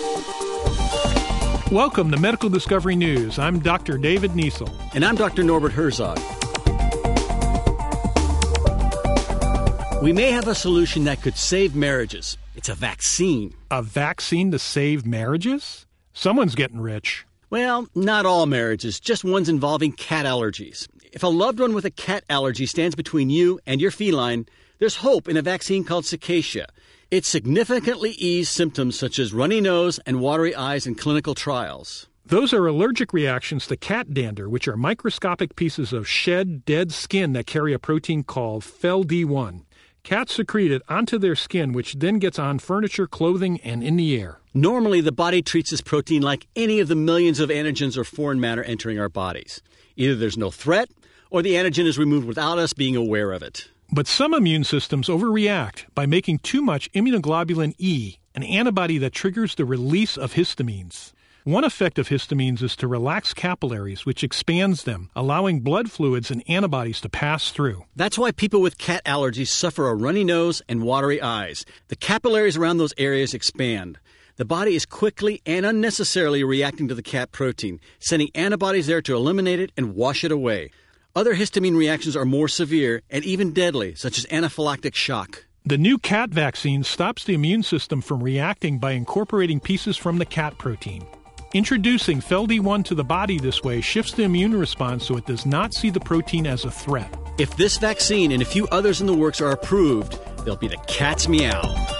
Welcome to Medical Discovery News. I'm Dr. David Niesel. And I'm Dr. Norbert Herzog. We may have a solution that could save marriages. It's a vaccine. A vaccine to save marriages? Someone's getting rich. Well, not all marriages, just ones involving cat allergies. If a loved one with a cat allergy stands between you and your feline, there's hope in a vaccine called Cicacia. It significantly eased symptoms such as runny nose and watery eyes in clinical trials. Those are allergic reactions to cat dander, which are microscopic pieces of shed, dead skin that carry a protein called FeLD1. Cats secrete it onto their skin, which then gets on furniture, clothing, and in the air. Normally, the body treats this protein like any of the millions of antigens or foreign matter entering our bodies. Either there's no threat, or the antigen is removed without us being aware of it. But some immune systems overreact by making too much immunoglobulin E, an antibody that triggers the release of histamines. One effect of histamines is to relax capillaries, which expands them, allowing blood fluids and antibodies to pass through. That's why people with cat allergies suffer a runny nose and watery eyes. The capillaries around those areas expand. The body is quickly and unnecessarily reacting to the cat protein, sending antibodies there to eliminate it and wash it away. Other histamine reactions are more severe and even deadly, such as anaphylactic shock. The new cat vaccine stops the immune system from reacting by incorporating pieces from the cat protein. Introducing FeLD1 to the body this way shifts the immune response so it does not see the protein as a threat. If this vaccine and a few others in the works are approved, they'll be the cat's meow.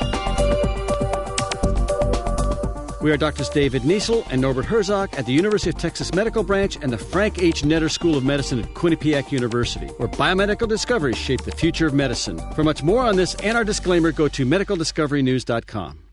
We are Drs. David Niesel and Norbert Herzog at the University of Texas Medical Branch and the Frank H. Netter School of Medicine at Quinnipiac University, where biomedical discoveries shape the future of medicine. For much more on this and our disclaimer, go to medicaldiscoverynews.com.